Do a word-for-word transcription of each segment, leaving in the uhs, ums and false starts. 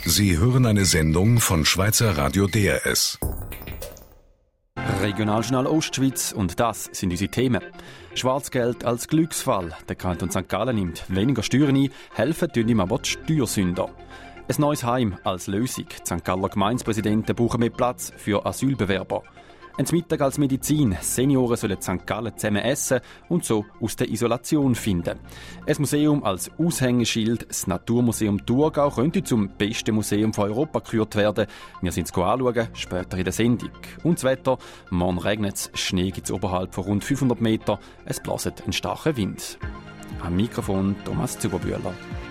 Sie hören eine Sendung von Schweizer Radio D R S. Regionaljournal Ostschweiz, und das sind unsere Themen. Schwarzgeld als Glücksfall. Der Kanton Sankt Gallen nimmt weniger Steuern ein, helfen tun ihm aber die Steuersünder. Ein neues Heim als Lösung. Die Sankt Galler Gemeindepräsidenten brauchen mehr Platz für Asylbewerber. Ein Mittag als Medizin. Senioren sollen Sankt Gallen zusammen essen und so aus der Isolation finden. Ein Museum als Aushängeschild. Das Naturmuseum Thurgau könnte zum besten Museum von Europa gekürt werden. Wir sind es anschauen, später in der Sendung. Und das Wetter. Morgen regnet es, Schnee gibt es oberhalb von rund fünfhundert Meter. Es bläst ein starker Wind. Am Mikrofon Thomas Zuberbühler.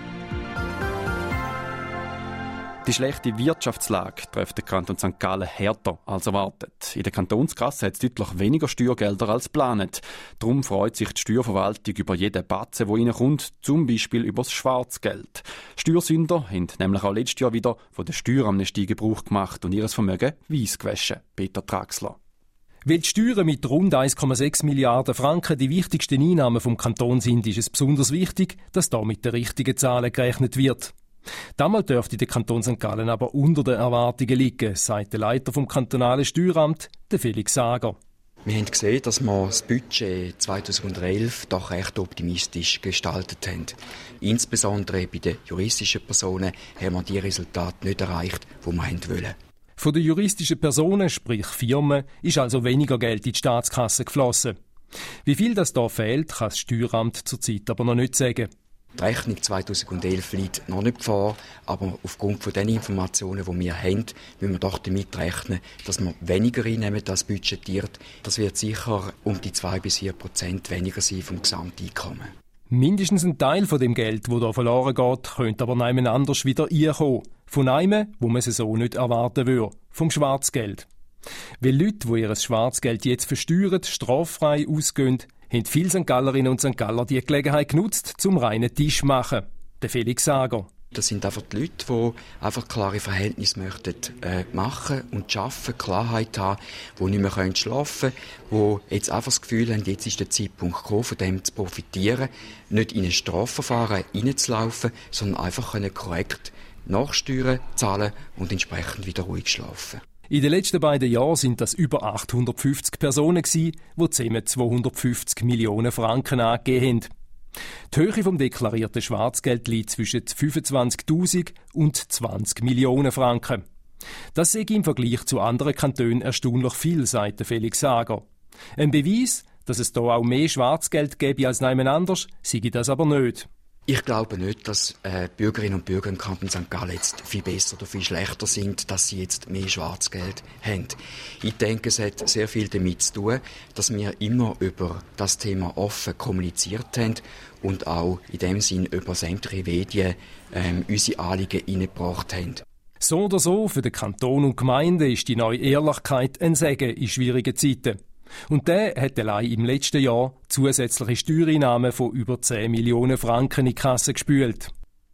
Die schlechte Wirtschaftslage trifft den Kanton Sankt Gallen härter als erwartet. In der Kantonskasse hat es deutlich weniger Steuergelder als geplant. Darum freut sich die Steuerverwaltung über jeden Batzen, der reinkommt, zum Beispiel über das Schwarzgeld. Steuersünder haben nämlich auch letztes Jahr wieder von der Steueramnestie Gebrauch gemacht und ihr Vermögen weiss gewaschen. Peter Traxler. Weil die Steuern mit rund eins Komma sechs Milliarden Franken die wichtigsten Einnahmen vom Kanton sind, ist es besonders wichtig, dass da mit den richtigen Zahlen gerechnet wird. Damals dürfte der Kanton Sankt Gallen aber unter den Erwartungen liegen, sagt der Leiter vom kantonalen Steueramt, der Felix Sager. Wir haben gesehen, dass wir das Budget zweitausendelf doch recht optimistisch gestaltet haben. Insbesondere bei den juristischen Personen haben wir die Resultate nicht erreicht, die wir wollen. Von den juristischen Personen, sprich Firmen, ist also weniger Geld in die Staatskasse geflossen. Wie viel das da fehlt, kann das Steueramt zurzeit aber noch nicht sagen. Die Rechnung zweitausendelf liegt noch nicht vor, aber aufgrund von den Informationen, die wir haben, müssen wir doch damit rechnen, dass wir weniger einnehmen als budgetiert. Das wird sicher um die zwei bis vier Prozent weniger sein vom Gesamteinkommen. Mindestens ein Teil von dem Geld, das hier verloren geht, könnte aber niemand anders wieder reinkommen. Von einem, wo man es so nicht erwarten würde. Vom Schwarzgeld. Weil Leute, die ihr Schwarzgeld jetzt versteuern, straffrei ausgehen, haben viele Sankt Gallerinnen und Sankt Galler die Gelegenheit genutzt, zum reinen Tisch zu machen. Der Felix Sager. Das sind einfach die Leute, die einfach klare Verhältnisse möchten, äh, machen und arbeiten, Klarheit haben, die nicht mehr schlafen können, die jetzt einfach das Gefühl haben, jetzt ist der Zeitpunkt gekommen, von dem zu profitieren, nicht in ein Strafverfahren reinzulaufen, sondern einfach können korrekt nachsteuern, zahlen und entsprechend wieder ruhig schlafen. In den letzten beiden Jahren sind das über achthundertfünfzig Personen gewesen, die zusammen zweihundertfünfzig Millionen Franken angegeben haben. Die Höhe vom deklarierten Schwarzgeld liegt zwischen fünfundzwanzigtausend und zwanzig Millionen Franken. Das sei im Vergleich zu anderen Kantonen erstaunlich viel, sagt der Felix Sager. Ein Beweis, dass es hier auch mehr Schwarzgeld gäbe als niemand anders, sei das aber nicht. Ich glaube nicht, dass äh, Bürgerinnen und Bürger im Kanton Sankt Gallen jetzt viel besser oder viel schlechter sind, dass sie jetzt mehr Schwarzgeld haben. Ich denke, es hat sehr viel damit zu tun, dass wir immer über das Thema offen kommuniziert haben und auch in dem Sinn über sämtliche Medien ähm, unsere Anliegen eingebracht haben. So oder so, für den Kanton und Gemeinden ist die neue Ehrlichkeit ein Segen in schwierigen Zeiten. Und der hat allein im letzten Jahr zusätzliche Steuereinnahmen von über zehn Millionen Franken in die Kasse gespült.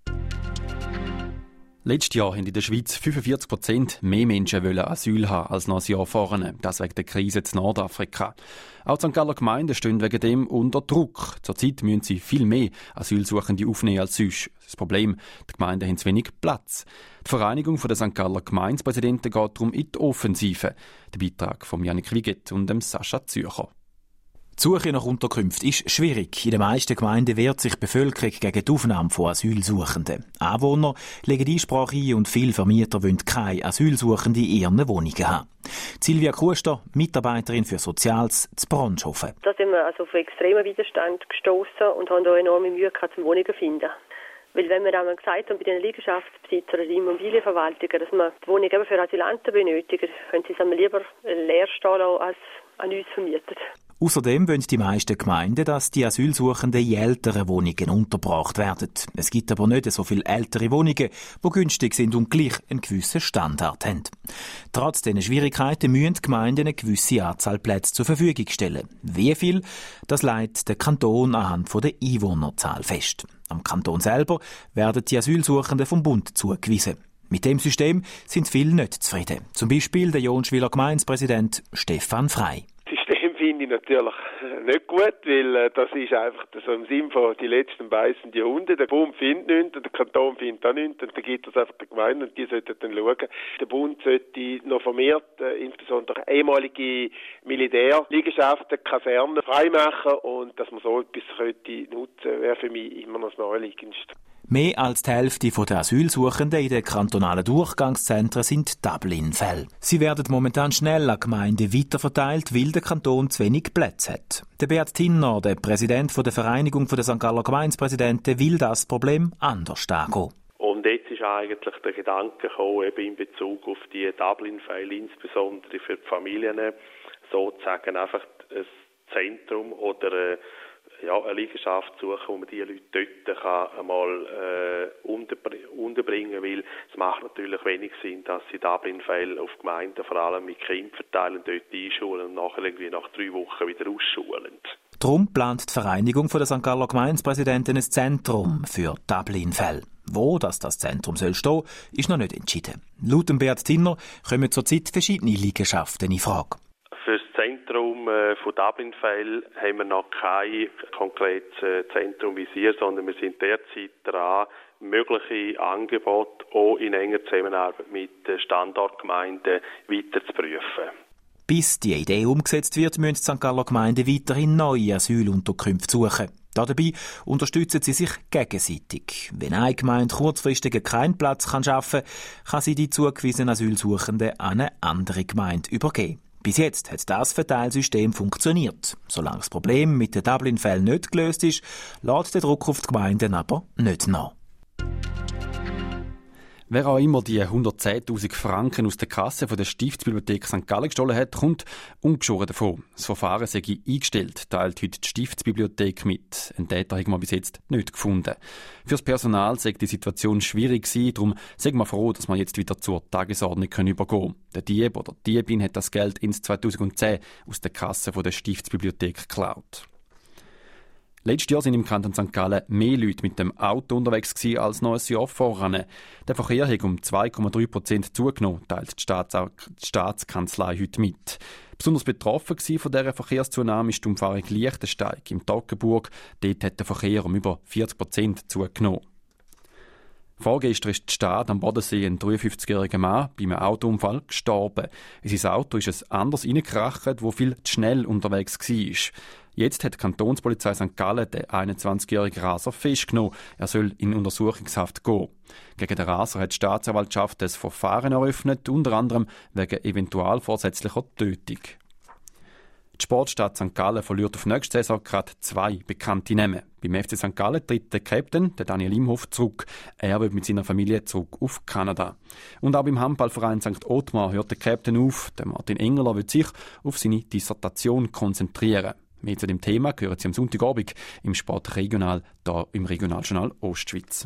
Letztes Jahr haben in der Schweiz fünfundvierzig Prozent mehr Menschen wollen Asyl haben als noch ein Jahr vorne. Das wegen der Krise in Nordafrika. Auch die Sankt Galler Gemeinden stehen wegen dem unter Druck. Zurzeit müssen sie viel mehr Asylsuchende aufnehmen als sonst. Das Problem, die Gemeinden haben zu wenig Platz. Die Vereinigung der Sankt Galler Gemeindepräsidenten geht darum in die Offensive. Der Beitrag von Janik Wiget und dem Sascha Zürcher. Die Suche nach Unterkünften ist schwierig. In den meisten Gemeinden wehrt sich die Bevölkerung gegen die Aufnahme von Asylsuchenden. Anwohner legen Einsprache ein und viele Vermieter wollen keine Asylsuchenden in ihren Wohnungen haben. Silvia Kuster, Mitarbeiterin für Soziales zu Bronshofen. Da sind wir also auf extremen Widerstand gestoßen und haben da enorme Mühe gehabt, zum Wohnungen zu finden. Weil wenn wir einmal gesagt haben, bei den Liegenschaftsbesitzern oder Immobilienverwaltungen, dass wir die Wohnung eben für Asylanten benötigen, können sie es einmal lieber leer stehen lassen, als an uns vermietet. Außerdem wollen die meisten Gemeinden, dass die Asylsuchenden in älteren Wohnungen untergebracht werden. Es gibt aber nicht so viele ältere Wohnungen, die günstig sind und gleich einen gewissen Standard haben. Trotz dieser Schwierigkeiten müssen die Gemeinden eine gewisse Anzahl Plätze zur Verfügung stellen. Wie viel? Das legt der Kanton anhand der Einwohnerzahl fest. Am Kanton selber werden die Asylsuchenden vom Bund zugewiesen. Mit dem System sind viele nicht zufrieden. Zum Beispiel der Jonschwiler Gemeindepräsident Stefan Frey. Das System finde finde ich natürlich nicht gut, weil äh, das ist einfach so im Sinn von die letzten beißen die Hunde. Der Bund findet nichts, der Kanton findet auch nichts und dann gibt es einfach der Gemeinde und die sollten dann schauen. Der Bund sollte noch vermehrt, äh, insbesondere ehemalige Militärliegenschaften, Kasernen freimachen und dass man so etwas könnte nutzen, wäre für mich immer noch das Naheliegendste. Mehr als die Hälfte der Asylsuchenden in den kantonalen Durchgangszentren sind Dublin-Fälle. Sie werden momentan schnell an Gemeinden weiterverteilt, weil der Kanton zu wenig Plätze hat. Der Beat Tinner, der Präsident der Vereinigung der Sankt Galler Gemeindepräsidenten, will das Problem anders angehen. Und jetzt ist eigentlich der Gedanke gekommen, eben in Bezug auf die Dublin-Fälle, insbesondere für die Familien, sozusagen einfach ein Zentrum oder ja, eine Liegenschaft suchen, wo man die Leute dort kann einmal äh, unterbringen kann, weil es macht natürlich wenig Sinn, dass sie Dublin-Fälle auf Gemeinden, vor allem mit Kindern verteilen, dort einschulen und nachher irgendwie nach drei Wochen wieder ausschulen. Darum plant die Vereinigung der Sankt Galler Gemeindepräsidenten ein Zentrum für Dublin-Fälle. Wo das, das Zentrum soll stehen, ist noch nicht entschieden. Laut dem Beat Tinner kommen zurzeit verschiedene Liegenschaften in Frage. Für das Zentrum äh, von Dublin-Fällen haben wir noch kein konkretes äh, Zentrum visiert, sondern wir sind derzeit dran, mögliche Angebote auch in enger Zusammenarbeit mit den Standortgemeinden weiter zu prüfen. Bis die Idee umgesetzt wird, müssen die Sankt Galler Gemeinden weiterhin neue Asylunterkünfte suchen. Dabei unterstützen sie sich gegenseitig. Wenn eine Gemeinde kurzfristig keinen Platz schaffen kann, kann sie die zugewiesenen Asylsuchenden an eine andere Gemeinde übergeben. Bis jetzt hat das Verteilsystem funktioniert. Solange das Problem mit den Dublin-Fällen nicht gelöst ist, lässt der Druck auf die Gemeinden aber nicht nach. Wer auch immer die hundertzehntausend Franken aus der Kasse von der Stiftsbibliothek Sankt Gallen gestohlen hat, kommt ungeschoren davon. Das Verfahren sei eingestellt, teilt heute die Stiftsbibliothek mit. Einen Täter haben wir bis jetzt nicht gefunden. Für das Personal sei die Situation schwierig gewesen, darum sind wir froh, dass wir jetzt wieder zur Tagesordnung übergehen können. Der Dieb oder die Diebin hat das Geld ins zweitausendzehn aus der Kasse von der Stiftsbibliothek geklaut. Letztes Jahr sind im Kanton Sankt Gallen mehr Leute mit dem Auto unterwegs gewesen als noch ein Jahr voran. Der Verkehr hat um zwei Komma drei Prozent zugenommen, teilt die, Staats- die Staatskanzlei heute mit. Besonders betroffen von dieser Verkehrszunahme ist die Umfahrung Liechtensteig im Toggenburg. Dort hat der Verkehr um über vierzig Prozent zugenommen. Vorgestern ist die Stadt am Bodensee ein dreiundfünfzigjähriger Mann bei einem Autounfall gestorben. In sein Auto ist es anders reingekracht, wo viel zu schnell unterwegs war. Jetzt hat die Kantonspolizei Sankt Gallen den einundzwanzigjährigen Raser festgenommen. Er soll in Untersuchungshaft gehen. Gegen den Raser hat die Staatsanwaltschaft das Verfahren eröffnet, unter anderem wegen eventualvorsätzlicher Tötung. Die Sportstadt Sankt Gallen verliert auf nächste Saison gerade zwei bekannte Namen. Beim F C Sankt Gallen tritt der Captain, der Daniel Imhoff, zurück. Er wird mit seiner Familie zurück auf Kanada. Und auch beim Handballverein Sankt Ottmar hört der Captain auf. Der Martin Engeler wird sich auf seine Dissertation konzentrieren. Mehr zu dem Thema hören Sie am Sonntagabend im Sportregional, hier im Regionaljournal Ostschweiz.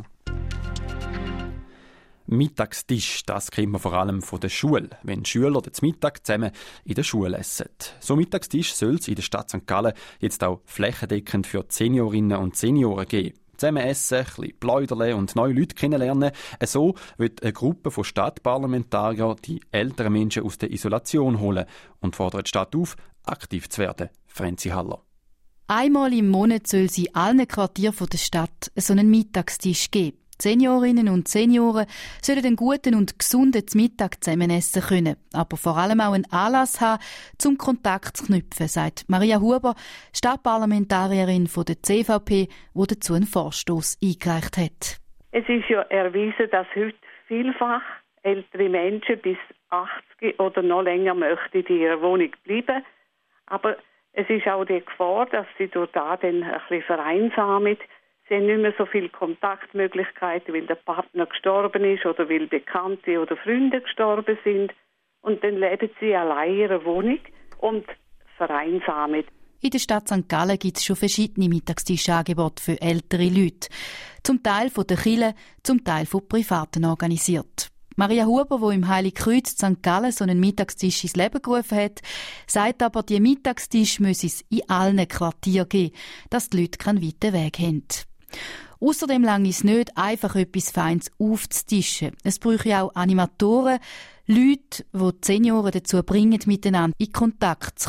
Mittagstisch, das kennt man vor allem von der Schule, wenn Schüler den Mittag zusammen in der Schule essen. So Mittagstisch soll es in der Stadt Sankt Gallen jetzt auch flächendeckend für die Seniorinnen und Senioren geben. Zusammen essen, ein bisschen plaudern und neue Leute kennenlernen. So wird eine Gruppe von Stadtparlamentariern die älteren Menschen aus der Isolation holen und fordert die Stadt auf, aktiv zu werden. Franzi Haller. Einmal im Monat soll es in allen Quartieren der Stadt so einen Mittagstisch geben. Die Seniorinnen und Senioren sollen einen guten und gesunden Mittag zusammen essen können, aber vor allem auch einen Anlass haben, zum Kontakt zu knüpfen, sagt Maria Huber, Stadtparlamentarierin von der C V P, die dazu einen Vorstoss eingereicht hat. Es ist ja erwiesen, dass heute vielfach ältere Menschen bis achtzig oder noch länger möchten in ihrer Wohnung bleiben, aber es ist auch die Gefahr, dass sie durch das dann ein bisschen vereinsamen. Sie haben nicht mehr so viele Kontaktmöglichkeiten, weil der Partner gestorben ist oder weil Bekannte oder Freunde gestorben sind. Und dann leben sie allein in ihrer Wohnung und vereinsamen. In der Stadt Sankt Gallen gibt es schon verschiedene Mittagstischangebote für ältere Leute. Zum Teil von der Kirche, zum Teil von Privaten organisiert. Maria Huber, die im Heiligkreuz Sankt Gallen so einen Mittagstisch ins Leben gerufen hat, sagt aber, die Mittagstisch müsse es in allen Quartieren geben, dass die Leute keinen weiten Weg haben. Außerdem lange es nicht, einfach etwas Feines aufzutischen. Es bräuchte auch Animatoren, Leute, die die Senioren dazu bringen, miteinander in Kontakt zu kommen.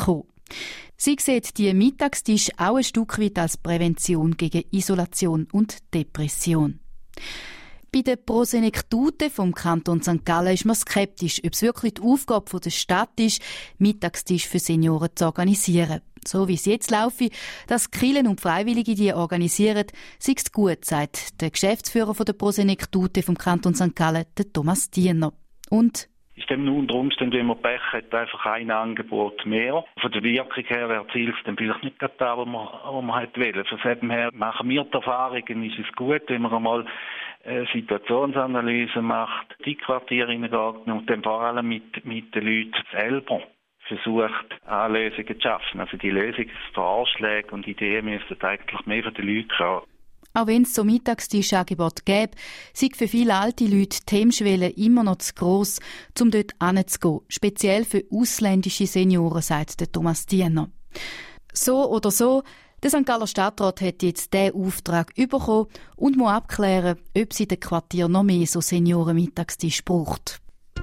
Sie sieht die Mittagstisch auch ein Stück weit als Prävention gegen Isolation und Depression. Bei der Prosenektute vom Kanton Sankt Gallen ist man skeptisch, ob es wirklich die Aufgabe der Stadt ist, Mittagstisch für Senioren zu organisieren. So wie es jetzt laufe, dass Kirchen und Freiwillige die organisieren, sei es gut, sagt der Geschäftsführer der Prosenektute vom Kanton Sankt Gallen, der Thomas Diener. Und ist dem nur unter Umständen, wenn man Pech hat, einfach ein Angebot mehr. Von der Wirkung her erzielt es dann vielleicht nicht gerade das, was man, was man halt will. Von dem her machen wir die Erfahrungen, ist es gut, wenn man einmal eine Situationsanalyse macht, die Quartiere hineingeht und dann vor allem mit, mit den Leuten selber versucht, Lösungen zu schaffen. Also die Lösungsvorschläge und Ideen müssen eigentlich mehr von den Leuten kommen. Auch wenn es so Mittagstischangebote gäbe, sei für viele alte Leute die Hemmschwelle immer noch zu gross, um dort hinzugehen. Speziell für ausländische Senioren, sagt der Thomas Diener. So oder so, der Sankt Galler Stadtrat hat jetzt diesen Auftrag bekommen und muss abklären, ob sie in den Quartier noch mehr so Senioren-Mittagstisch braucht.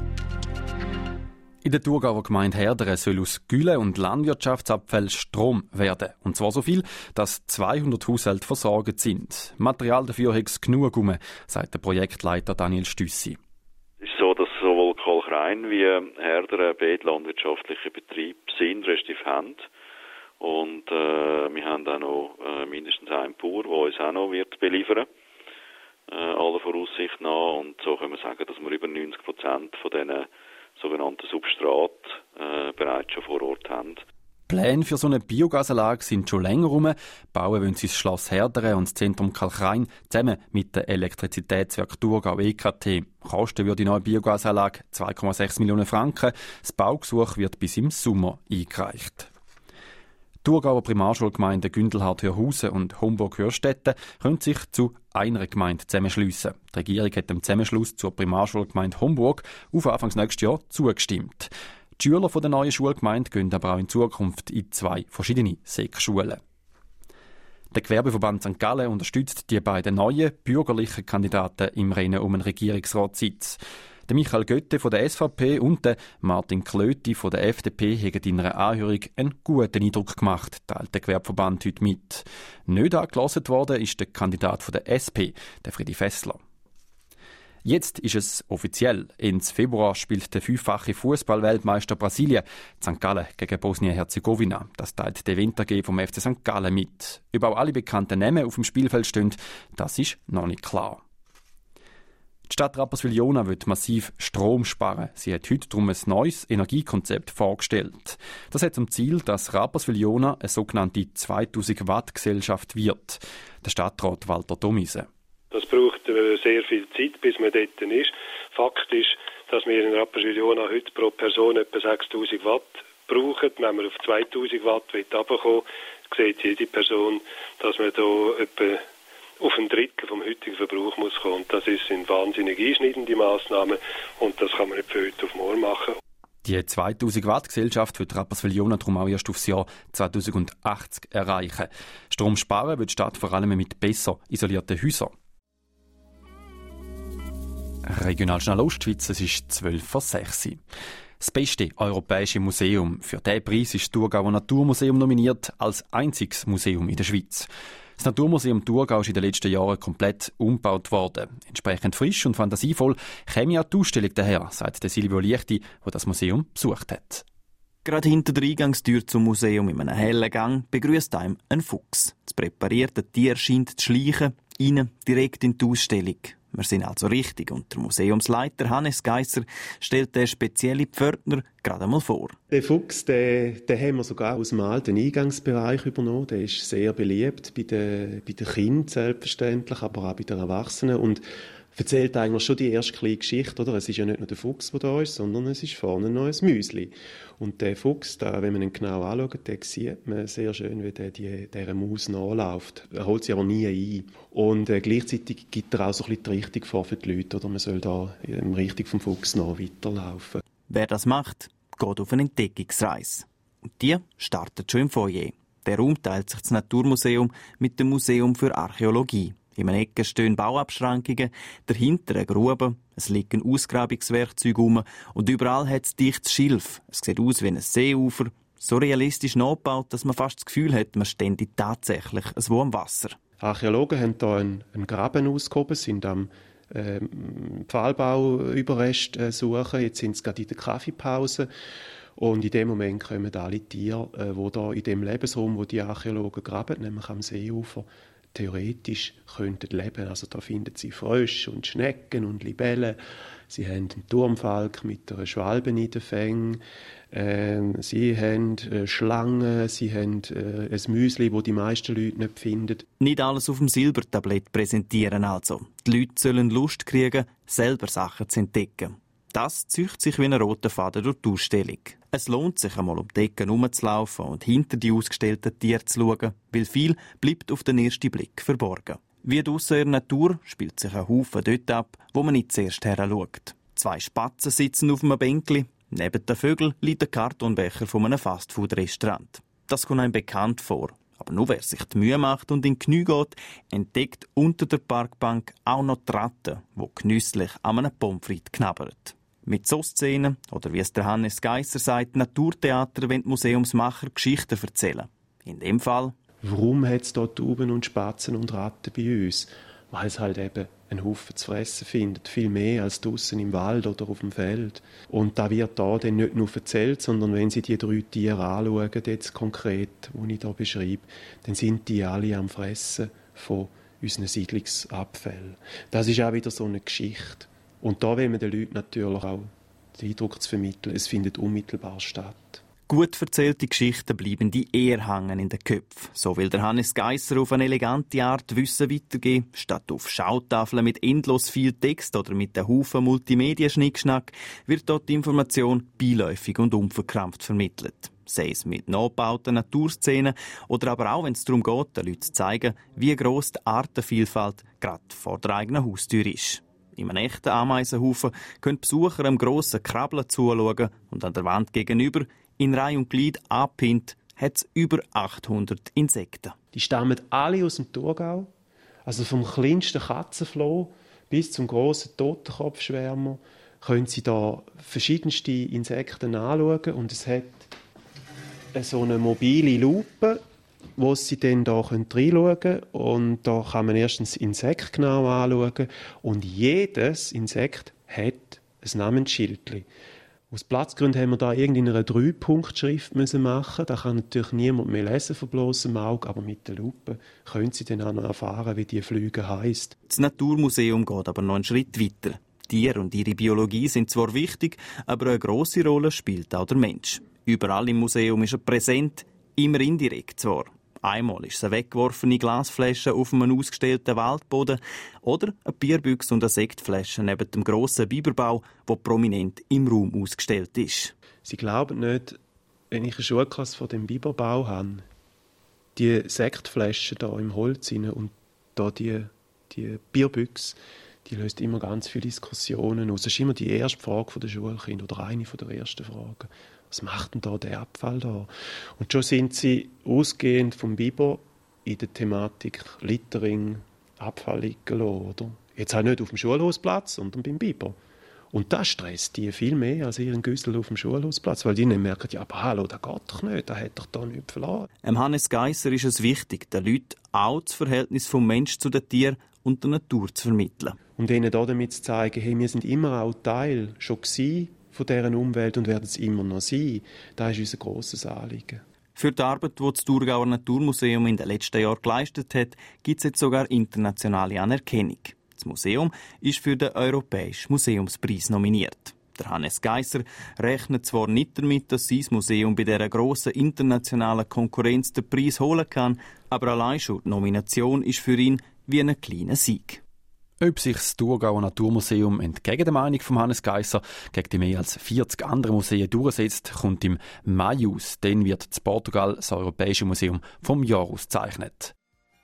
In der Thurgauer Gemeinde Herderen soll aus Gülle- und Landwirtschaftsabfällen Strom werden. Und zwar so viel, dass zweihundert Haushalte versorgt sind. Material dafür hat es genug rum, sagt der Projektleiter Daniel Stüssi. Es ist so, dass sowohl Kolchrein wie Herderen beide landwirtschaftliche Betriebe sind, respektive haben. Und äh, wir haben auch noch äh, mindestens einen Bauer, der uns auch noch wird beliefern äh, aller Voraussicht nach. Und so können wir sagen, dass wir über neunzig Prozent von diesen sogenannten Substrat äh, bereits schon vor Ort haben. Pläne für so eine Biogasanlage sind schon länger rum. Bauen wollen sie das Schloss Herderen und das Zentrum Kalkrein zusammen mit dem Elektrizitätswerk Thurgau E K T. Kosten würde die neue Biogasanlage zwei Komma sechs Millionen Franken. Das Baugesuch wird bis im Sommer eingereicht. Die Thurgauer Primarschulgemeinden Gündelhardt-Hörhausen und Homburg-Hörstetten können sich zu einer Gemeinde zusammenschliessen. Die Regierung hat dem Zusammenschluss zur Primarschulgemeinde Homburg auf Anfang nächstes Jahr zugestimmt. Die Schüler der neuen Schulgemeinde gehen aber auch in Zukunft in zwei verschiedene Sekschulen. Der Gewerbeverband Sankt Gallen unterstützt die beiden neuen bürgerlichen Kandidaten im Rennen um einen Regierungsratssitz. Der Michael Götte von der S V P und der Martin Klöti von der F D P haben in einer Anhörung einen guten Eindruck gemacht, teilt der Gewerbeverband heute mit. Nicht angelassen worden ist der Kandidat von der S P, der Friedi Fessler. Jetzt ist es offiziell. Ende Februar spielt der fünffache Fußball-Weltmeister Brasilien Sankt Gallen gegen Bosnien-Herzegowina. Das teilt der Wintergeh vom F C Sankt Gallen mit. Ob auch alle bekannten Namen auf dem Spielfeld stehen, das ist noch nicht klar. Die Stadt Rapperswil-Jona will massiv Strom sparen. Sie hat heute darum ein neues Energiekonzept vorgestellt. Das hat zum Ziel, dass Rapperswil-Jona eine sogenannte zweitausend Watt Gesellschaft wird. Der Stadtrat Walter Domisen. Das braucht äh, sehr viel Zeit, bis man dort ist. Fakt ist, dass wir in Rapperswil-Jona heute pro Person etwa sechstausend Watt brauchen. Wenn man auf zweitausend Watt runterkommen will, sieht jede Person, dass man da etwa auf ein Drittel vom heutigen Verbrauch muss kommen. Und das sind wahnsinnig einschneidende Massnahmen und das kann man nicht von heute auf morgen machen. Die zweitausend Watt Gesellschaft wird Rapperswil-Jona darum auch erst aufs Jahr zweitausendachtzig erreichen. Strom sparen wird die Stadt vor allem mit besser isolierten Häusern. Regional schnell Ostschweiz, es ist zwölf vor sechs. Das beste europäische Museum. Für diesen Preis ist das Thurgauer Naturmuseum nominiert als einziges Museum in der Schweiz. Das Naturmuseum Thurgau ist in den letzten Jahren komplett umgebaut worden. Entsprechend frisch und fantasievoll käme auch die Ausstellung daher, sagt der Silvio Liechti, der das Museum besucht hat. Gerade hinter der Eingangstür zum Museum in einem hellen Gang begrüßt einem ein Fuchs. Das präparierte Tier scheint zu schleichen, rein direkt in die Ausstellung. Wir sind also richtig und der Museumsleiter Hannes Geisser stellt den speziellen Pförtner gerade einmal vor. Den Fuchs, den, den haben wir sogar aus dem alten Eingangsbereich übernommen. Der ist sehr beliebt bei den, bei den Kindern selbstverständlich, aber auch bei den Erwachsenen und erzählt eigentlich schon die erste kleine Geschichte, oder? Es ist ja nicht nur der Fuchs, der da ist, sondern es ist vorne noch ein Müsli. Und der Fuchs, da, wenn man ihn genau anschaut, den sieht man sehr schön, wie der die, dieser Maus nachläuft. Er holt sie aber nie ein. Und äh, gleichzeitig gibt er auch so ein bisschen die Richtung vor für die Leute, oder? Man soll da in Richtung vom Fuchs nach weiterlaufen. Wer das macht, geht auf eine Entdeckungsreise. Und die startet schon im Foyer. Der Raum teilt sich das Naturmuseum mit dem Museum für Archäologie. In einer Ecke stehen Bauabschrankungen, dahinter eine Grube, es liegen Ausgrabungswerkzeuge rum und überall hat es dichtes Schilf. Es sieht aus wie ein Seeufer, So realistisch nachgebaut, dass man fast das Gefühl hat, man stände tatsächlich wo am Wasser. Archäologen haben hier einen, einen Graben ausgehoben, sind am äh, Pfahlbauüberrest äh, suchen. Jetzt sind sie gerade in der Kaffeepause. Und in dem Moment kommen alle Tiere, äh, die da in dem Lebensraum, wo die Archäologen graben, nämlich am Seeufer, theoretisch könnten leben. Also da finden sie Frösche und Schnecken und Libellen. Sie haben einen Turmfalk mit einer Schwalbe in den Fängen. Ähm, sie haben äh, Schlangen. Sie haben äh, ein Müsli, das die meisten Leute nicht finden. Nicht alles auf dem Silbertablett präsentieren also. Die Leute sollen Lust kriegen, selber Sachen zu entdecken. Das zieht sich wie ein roter Faden durch die Ausstellung. Es lohnt sich einmal um die Ecken herumzulaufen und hinter die ausgestellten Tiere zu schauen, weil viel bleibt auf den ersten Blick verborgen. Wie draussen in der Natur spielt sich ein Haufen dort ab, wo man nicht zuerst heranschaut. Zwei Spatzen sitzen auf einem Bänkli, neben den Vögeln liegt ein Kartonbecher von einem Fastfood-Restaurant. Das kommt einem bekannt vor. Aber nur wer sich die Mühe macht und in die Knie geht, entdeckt unter der Parkbank auch noch die Ratte, die genüsslich an einem Pommes frites knabbert. Mit so Szenen, oder wie es der Hannes Geisser sagt, Naturtheater wollen die Museumsmacher Geschichten erzählen. In dem Fall... Warum hat es dort Tauben und Spatzen und Ratten bei uns? Weil es halt eben einen Haufen zu fressen findet. Viel mehr als draussen im Wald oder auf dem Feld. Und da wird da dann nicht nur erzählt, sondern wenn Sie die drei Tiere anschauen, jetzt konkret, die ich hier beschreibe, dann sind die alle am Fressen von unseren Siedlungsabfällen. Das ist auch wieder so eine Geschichte. Und da will man den Leuten natürlich auch den Eindruck zu vermitteln, es findet unmittelbar statt. Gut erzählte Geschichten bleiben die eher hängen in den Köpfen. So will der Hannes Geisser auf eine elegante Art Wissen weitergeben. Statt auf Schautafeln mit endlos viel Text oder mit einem Haufen Multimedia-Schnickschnack wird dort die Information beiläufig und unverkrampft vermittelt. Sei es mit nachgebauten Naturszenen oder aber auch, wenn es darum geht, den Leuten zu zeigen, wie gross die Artenvielfalt gerade vor der eigenen Haustür ist. In einem echten Ameisenhaufen können Besucher einem grossen Krabbeln zuschauen und an der Wand gegenüber, in Reihe und Glied angepinnt, hat es über achthundert Insekten. Die stammen alle aus dem Thurgau. Also vom kleinsten Katzenfloh bis zum grossen Totenkopfschwärmer können Sie da verschiedenste Insekten anschauen. Und es hat so eine mobile Lupe, wo Sie dann da reinschauen können. Und da kann man erstens Insekt genau anschauen. Und jedes Insekt hat ein Namensschild. Aus Platzgründen haben wir da irgendeine Drei-Punkt-Schrift machen. Da kann natürlich niemand mehr lesen von bloßem Auge, aber mit der Lupe können Sie dann auch noch erfahren, wie die Flüge heisst. Das Naturmuseum geht aber noch einen Schritt weiter. Tiere und ihre Biologie sind zwar wichtig, aber eine grosse Rolle spielt auch der Mensch. Überall im Museum ist er präsent, immer indirekt zwar. Einmal ist es eine weggeworfene Glasflasche auf einem ausgestellten Waldboden oder eine Bierbüchse und eine Sektflasche neben dem grossen Biberbau, der prominent im Raum ausgestellt ist. Sie glauben nicht, wenn ich eine Schulklasse von dem Biberbau habe, die Sektflasche da im Holz rein und da die, die Bierbüchse, die löst immer ganz viele Diskussionen aus. Das ist immer die erste Frage der Schulkinder oder eine der ersten Fragen. Was macht denn da der Abfall da? Und schon sind sie ausgehend vom Biber in der Thematik Littering, Abfall liegen lassen, oder? Jetzt halt nicht auf dem Schulhausplatz, sondern beim Biber. Und das stresst die viel mehr als ihren Güssel auf dem Schulhausplatz, weil die nicht merken, ja, aber hallo, das geht doch nicht, das hat doch da nichts verloren. Dem Hannes Geisser ist es wichtig, den Leuten auch das Verhältnis vom Mensch zu den Tieren und der Natur zu vermitteln. Und ihnen damit zu zeigen, hey, wir sind immer auch Teil schon gewesen von deren Umwelt und werden es immer noch sein. Das ist unser grosses Anliegen. Für die Arbeit, die das Thurgauer Naturmuseum in den letzten Jahren geleistet hat, gibt es jetzt sogar internationale Anerkennung. Das Museum ist für den Europäischen Museumspreis nominiert. Der Hannes Geisser rechnet zwar nicht damit, dass sein Museum bei dieser grossen internationalen Konkurrenz den Preis holen kann, aber allein schon die Nomination ist für ihn wie ein kleiner Sieg. Ob sich das Thurgauer Naturmuseum entgegen der Meinung von Hannes Geisser gegen die mehr als vierzig andere Museen durchsetzt, kommt im Mai aus. Dann wird in Portugal das Europäische Museum vom Jahr ausgezeichnet.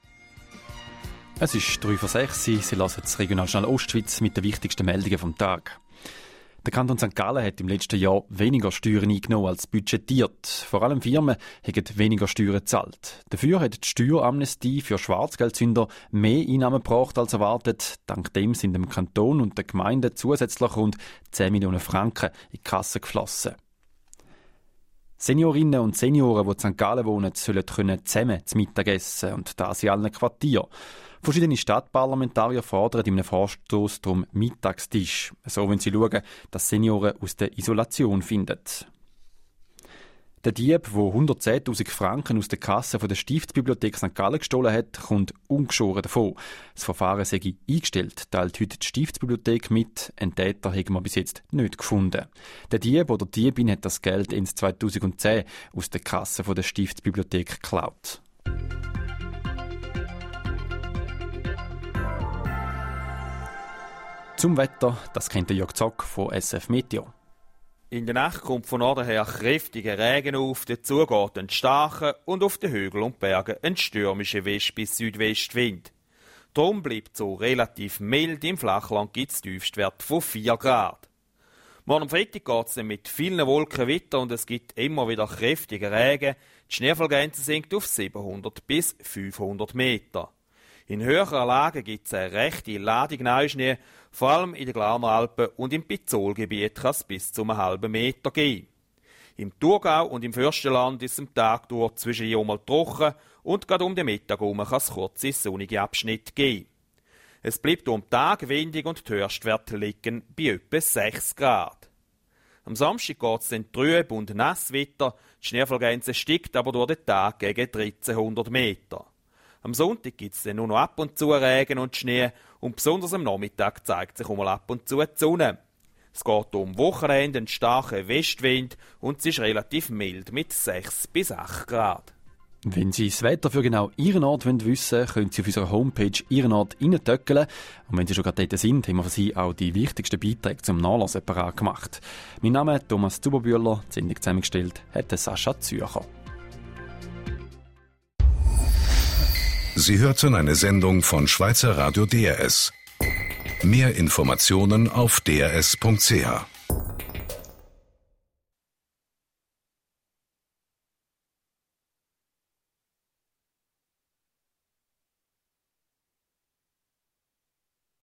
Es ist drei vor sechs. Sie hören das Regionaljournal Ostschweiz mit den wichtigsten Meldungen vom Tag. Der Kanton Sankt Gallen hat im letzten Jahr weniger Steuern eingenommen als budgetiert. Vor allem Firmen haben weniger Steuern gezahlt. Dafür hat die Steueramnestie für Schwarzgeldsünder mehr Einnahmen gebracht als erwartet. Dank dem sind dem Kanton und der Gemeinde zusätzlich rund zehn Millionen Franken in die Kasse geflossen. Seniorinnen und Senioren, die in Sankt Gallen wohnen, sollen können zusammen zu Mittag essen und das in allen Quartieren. Verschiedene Stadtparlamentarier fordern in einem Vorstoss darum Mittagstisch. So wollen sie schauen, dass Senioren aus der Isolation finden. Der Dieb, der hundertzehntausend Franken aus der Kasse der Stiftsbibliothek Sankt Gallen gestohlen hat, kommt ungeschoren davon. Das Verfahren sei eingestellt, teilt heute die Stiftsbibliothek mit. Einen Täter haben wir bis jetzt nicht gefunden. Der Dieb oder die Diebin hat das Geld Ende zweitausendzehn aus der Kasse der Stiftsbibliothek geklaut. Zum Wetter, das kennt der Jörg Zock von S F Meteo. In der Nacht kommt von Norden her kräftiger Regen auf, dazu geht ein starker und auf den Hügeln und Bergen ein stürmischer West- bis Südwestwind. Darum bleibt es so relativ mild, im Flachland gibt es Tiefstwert von vier Grad. Morgen am Freitag geht es dann mit vielen Wolken weiter und es gibt immer wieder kräftiger Regen. Die Schneefallgrenze sinkt auf siebenhundert bis fünfhundert Meter. In höheren Lagen gibt es eine rechte Ladung Neuschnee, vor allem in den Glarner Alpen und im Pizzolgebiet kann es bis zu einem halben Meter gehen. Im Thurgau und im Fürstenland ist es am Tag durch zwischendurch mal trocken und gerade um den Mittag herum kann es kurze sonnige Abschnitte geben. Es bleibt um den Tag windig und die Höchstwerte liegen bei etwa sechs Grad. Am Samstag geht es dann trüb und nass weiter, die Schneefallgrenze steigt aber durch den Tag gegen dreizehnhundert Meter. Am Sonntag gibt es dann nur noch ab und zu Regen und Schnee und besonders am Nachmittag zeigt sich auch mal ab und zu die Sonne. Es geht um Wochenende, einen starken Westwind und es ist relativ mild mit sechs bis acht Grad. Wenn Sie das Wetter für genau Ihren Ort wissen wollen, können Sie auf unserer Homepage Ihren Ort reintöckeln. Und wenn Sie schon gerade dort sind, haben wir für Sie auch die wichtigsten Beiträge zum Nachlesen parat gemacht. Mein Name ist Thomas Zuberbühler, die Sendung zusammengestellt hat Sascha Zürcher. Sie hörten eine Sendung von Schweizer Radio D R S. Mehr Informationen auf d r s punkt c h.